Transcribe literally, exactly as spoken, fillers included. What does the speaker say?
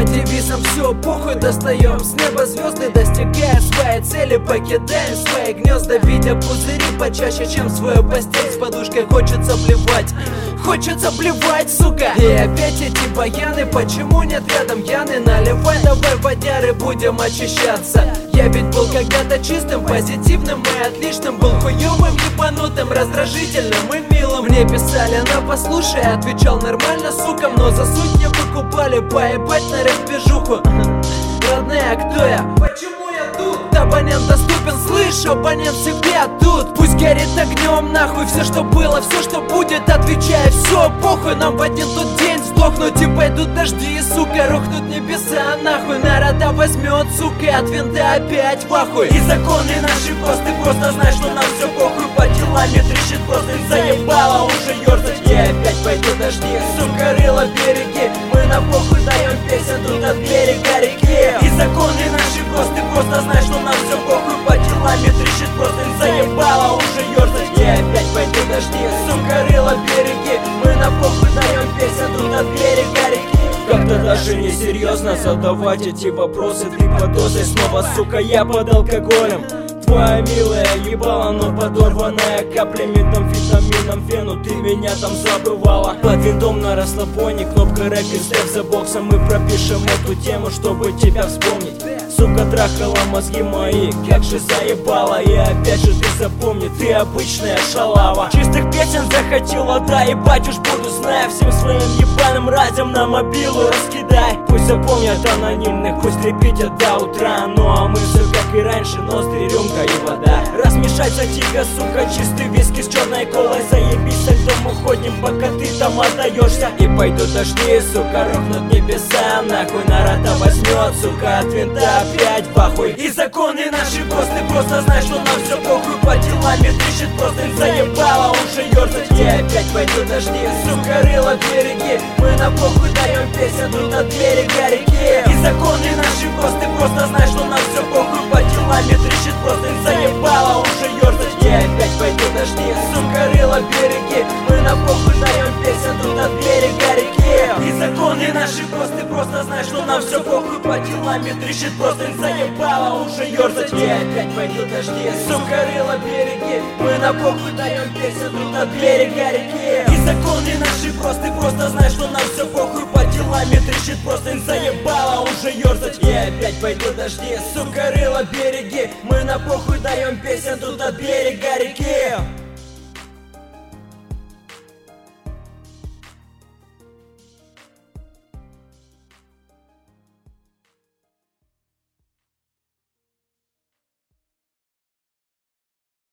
девизом все похуй, достаем с неба звезды, достигая своей цели, покидаем свои гнезда, видя пузыри почаще, чем свою постель. С подушкой хочется плевать, хочется плевать, сука. И опять эти баяны, почему нет рядом Яны? Наливай давай водяры, будем очищаться. Я ведь был когда-то чистым, позитивным и отличным. Был хуёвым, ебанутым, раздражительным и милым. Мне писали на послушай, отвечал нормально, сука. Но за суть не выкупали, поебать на рэп-движуху. Родная, кто я? Почему я тут? Абонент доступен, слышь, абонент всегда тут. Пусть горит огнем, нахуй, все, что было, все, что будет. Отвечаю, все, похуй, нам в один тот день сдохнуть. И пойдут дожди, сука, рухнут небеса, нахуй. Народа возьмет, сука, от винта опять в ахуй. И законы наши посты, просто знай, что нам все похуй. По делами трещит, просто заебало уже ерзать. И опять пойдут дожди, сука, рыло береги. Мы на похуй даем песен тут от берега реки. И законы наши посты, просто знай, что нам все похуй. По делами трещит, просто заебало уже ерзать. И опять пойдут дожди, сука, рыло береги. Мы на похуй даем песен тут от берега реки. Как-то даже несерьезно задавать эти вопросы. Ты под дозой снова, сука, я под алкоголем. Твоя милая ебала, но подорванная каплями, там витамином фену. Ты меня там забывала. Под винтом на расслабоне, кнопка рэпер, степ за боксом. Мы пропишем эту тему, чтобы тебя вспомнить. Сука, трахала мозги мои, как же заебала. И опять же ты запомни, ты обычная шалава. Чистых песен захотела, да, ебать уж буду, зная. Всем своим ебаным радиом на мобилу раскидай. Пусть запомнят анонимных, пусть репитят до утра. Ну а мы все как и раньше, ноздри, рюмка и вода. Размешаться тихо, сука, чистый виски с черной колой. Заебись, со льдом уходим, пока ты там отдаешься. И пойдут дожди, сука, рухнут небеса. Нахуй народа возьмет, сука, от винта опять в ахуй. И законы наши посты, просто знай, что нам все похуй. По делами трещит, просто заебало уже ерзать. И опять пойдут дожди, сука, рыло береги. Мы на похуй даем песен тут от берега реки. И законы наши посты, просто знай, что нам все похуй. По делами трещит, просто заебало уже ерзать. И опять пойдут дожди, сука, рыло береги. Мы на похуй даем песен тут от берега реки. И законы наши посты, просто знай, что нам все похуй. По делами трещит, просто заебало уже ерзать. И опять пойдут дожди, сука, рыло береги. Мы на похуй даем песен тут от берега реки. И законы наши посты, просто знай, что нам все похуй. По делами трещит, просто заебало уже ерзать. И опять пойдут дожди, сука, рыло береги. Мы на похуй даем песен тут от берега реки.